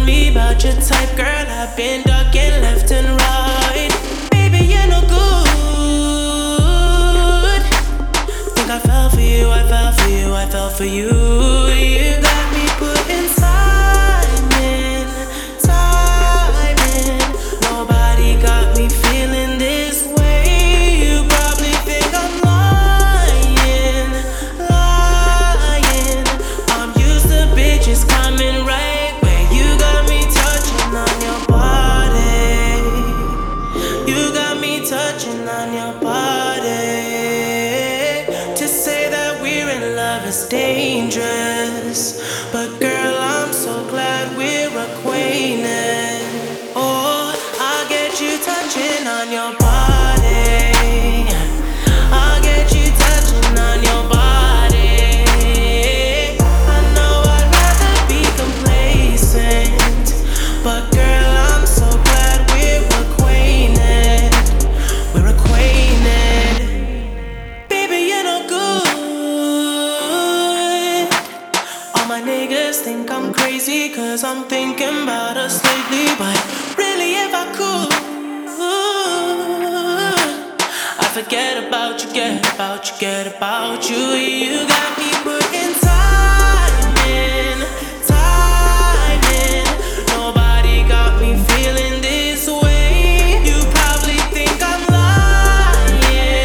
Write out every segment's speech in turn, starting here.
Remind me about your type, girl. I've been ducking left and right. Baby, you're no good. Think I fell for you, I fell for you, I fell for you. You got me putting time in, time in. Nobody got me feeling this way. You probably think I'm lying, lying. I'm used to bitches coming right where you got me touching on your body. You got me touching on your body. To say that we're in love is dangerous, but girl, I'm so glad we're acquainted. Oh, I'll get you touching on your body. I'll get you touching on your body. I know I'd rather be complacent, but girl, I'm so glad we're acquainted. We're acquainted. Baby, you're no good. All my niggas think I'm crazy, cause I'm thinking about us lately. But really, if I could, I forget about you, get about you, get about you. You got me putting time in, time in. Nobody got me feeling this way. You probably think I'm lying,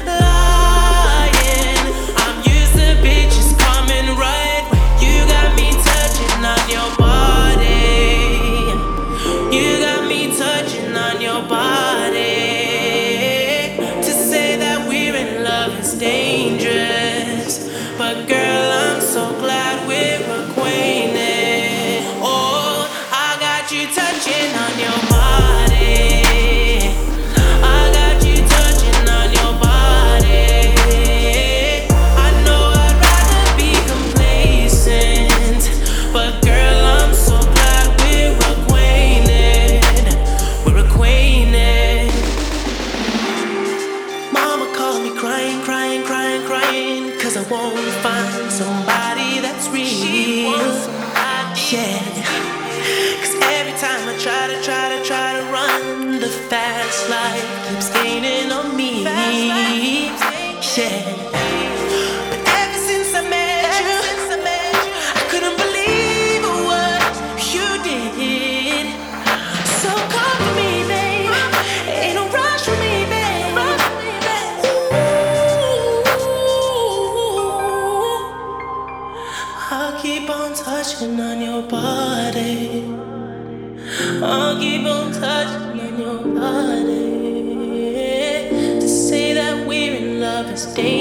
lying. I'm used to bitches coming right where you got me touching on your body. You got me touching on your body. To say that we're in love is dangerous, but girl, I'm so glad we're acquainted. Oh, I got you touching on your body. I got you touching on your body. I know I'd rather be complacent, but girl, I'm so glad we're acquainted. We're acquainted. Mama called me crying, crying, crying, crying, cause I won't find somebody that's real. Yeah. Cause every time I try to run, the fast life keeps gaining on me. Yeah. But ever since I met you, I couldn't believe what you did. So come for me, babe. Ain't no rush for me, babe. Ooh, I'll keep on touching on your body. I'll keep on touching on your body. To say that we're in love is dangerous.